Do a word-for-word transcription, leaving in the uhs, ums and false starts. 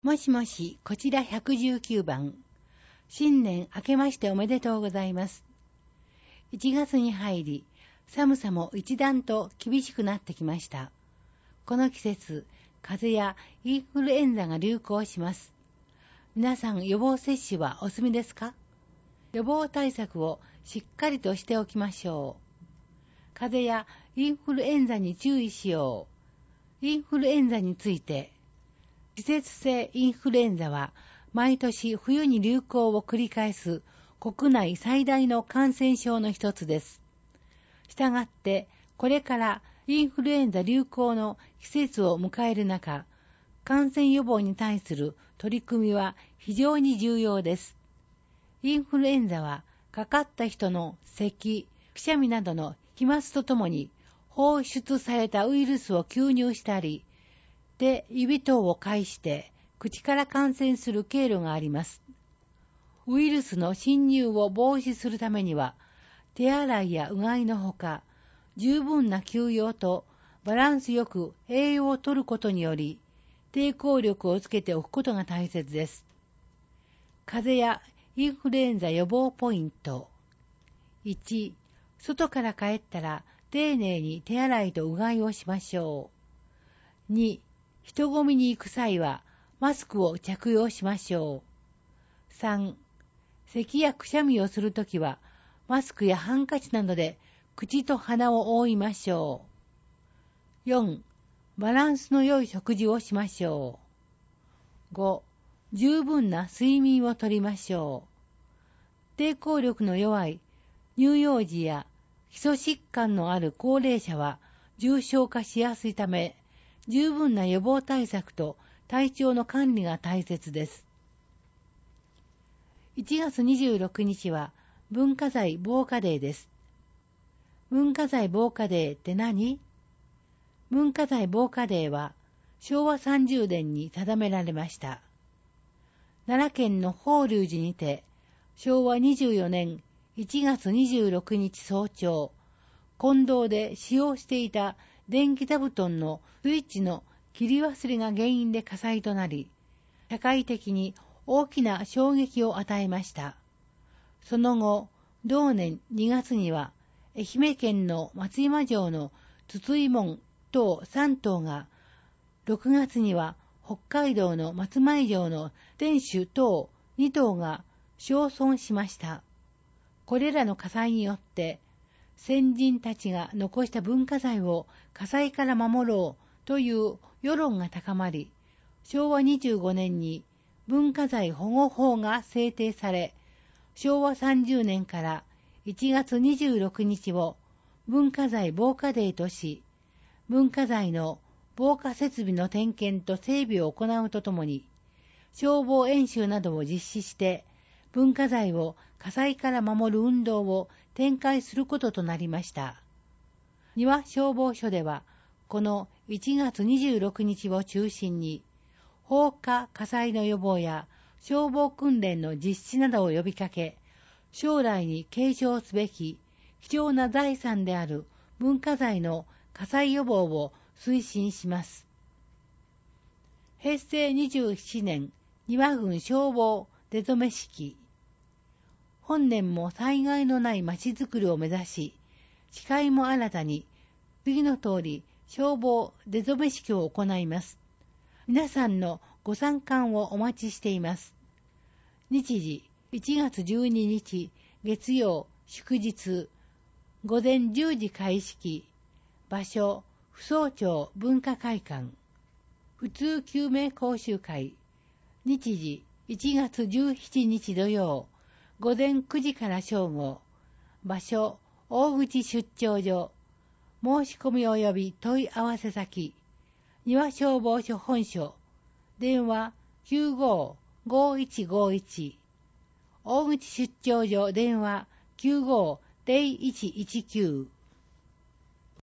もしもし、こちらひゃくじゅうきゅうばん。新年明けましておめでとうございます。いちがつに入り、寒さも一段と厳しくなってきました。この季節、風邪やインフルエンザが流行します。皆さん予防接種はお済みですか？予防対策をしっかりとしておきましょう。風邪やインフルエンザに注意しよう。インフルエンザについて、季節性インフルエンザは毎年冬に流行を繰り返す国内最大の感染症の一つです。したがってこれからインフルエンザ流行の季節を迎える中、感染予防に対する取り組みは非常に重要です。インフルエンザはかかった人の咳、くしゃみなどの飛沫とともに放出されたウイルスを吸入したり、手、指等を介して口から感染する経路があります。ウイルスの侵入を防止するためには、手洗いやうがいのほか、十分な休養とバランスよく栄養をとることにより、抵抗力をつけておくことが大切です。風邪やインフルエンザ予防ポイント。いち、外から帰ったら丁寧に手洗いとうがいをしましょう。に、人混みに行く際はマスクを着用しましょう。さん、咳やくしゃみをするときはマスクやハンカチなどで口と鼻を覆いましょう。よん、バランスの良い食事をしましょう。ご、十分な睡眠をとりましょう。抵抗力の弱い乳幼児や基礎疾患のある高齢者は重症化しやすいため、十分な予防対策と体調の管理が大切です。いちがつにじゅうろくにちは文化財防火デーです。文化財防火デーって何？文化財防火デーはしょうわさんじゅうねんに定められました。奈良県の法隆寺にてしょうわにじゅうよねんいちがつにじゅうろくにち早朝、金堂で使用していた電気座布団のスイッチの切り忘れが原因で火災となり、社会的に大きな衝撃を与えました。その後、同年にがつには、愛媛県の松山城の筒井門等さんとうが、ろくがつには北海道の松前城の天守等にとうが焼損しました。これらの火災によって、先人たちが残した文化財を火災から守ろうという世論が高まり、しょうわにじゅうごねんに文化財保護法が制定され、しょうわさんじゅうねんからいちがつにじゅうろくにちを文化財防火デーとし、文化財の防火設備の点検と整備を行うとともに、消防演習などを実施して、文化財を火災から守る運動を展開することとなりました。庭消防署では、このいちがつにじゅうろくにちを中心に、放火火災の予防や消防訓練の実施などを呼びかけ、将来に継承すべき貴重な財産である文化財の火災予防を推進します。へいせいにじゅうななねん庭郡消防出初式。本年も災害のないまちづくりを目指し、誓いも新たに次の通り消防出初式を行います。皆さんのご参加をお待ちしています。日時いちがつじゅうににち月曜祝日午前じゅうじ開式。場所扶桑町文化会館。普通救命講習会。日時いちがつじゅうしちにち土曜午前くじから正午。場所大口出張所。申し込み及び問い合わせ先庭消防署本所。電話 きゅうごーごーいちごーいち。大口出張所電話 きゅうごーぜろいちいちきゅう。